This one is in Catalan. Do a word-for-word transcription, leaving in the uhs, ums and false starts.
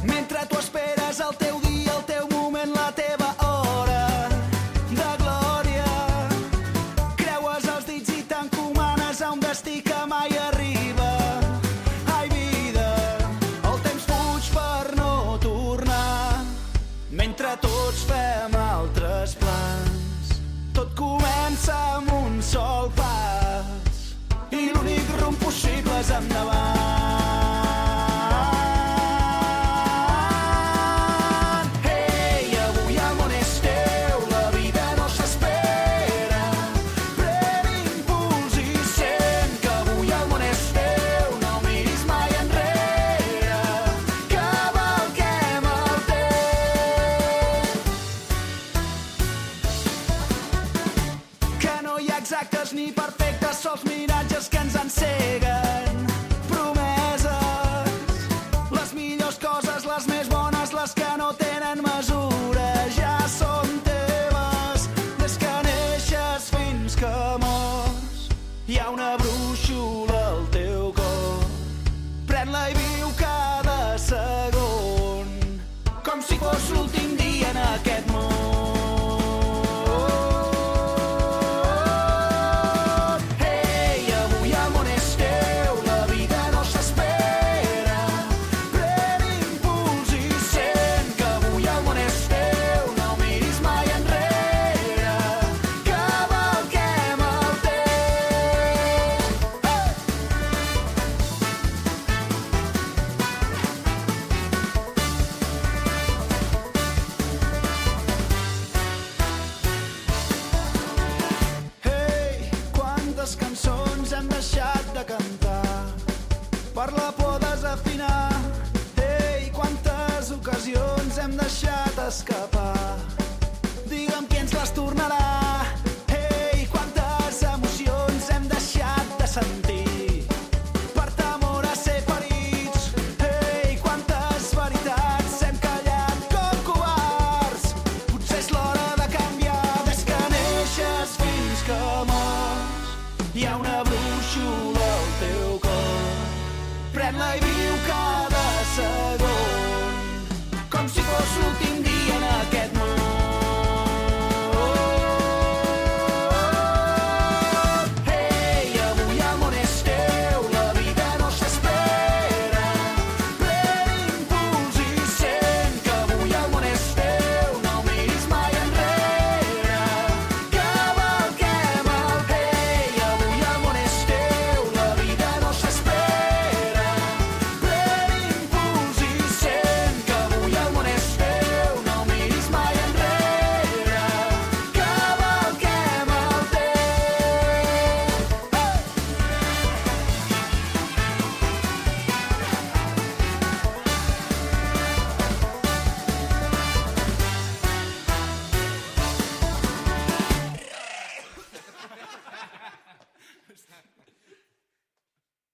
Mentre tu esperes el teu dia, el teu moment, la teva hora de glòria. Creues els dits i t'encomanes a un destí que mai arriba. Ai, vida, el temps fuig per no tornar. Mentre tots fem altres plans, tot comença amb un sol pas i l'únic rumb possible és endavant. Exactes ni perfectes, sols miratges que ens enceguen. Promeses, les millors coses, les més bones, les que no tenen mesura, ja són teves. Des que neixes fins que mors, hi ha una brúixola al teu cor. Pren-la i viu cada segon, com si fos l'últim dia en aquest món. Cançons hem deixat de cantar per la por desafinar. Ei, quantes ocasions hem deixat escapar. Digue'm qui ens les tornarà.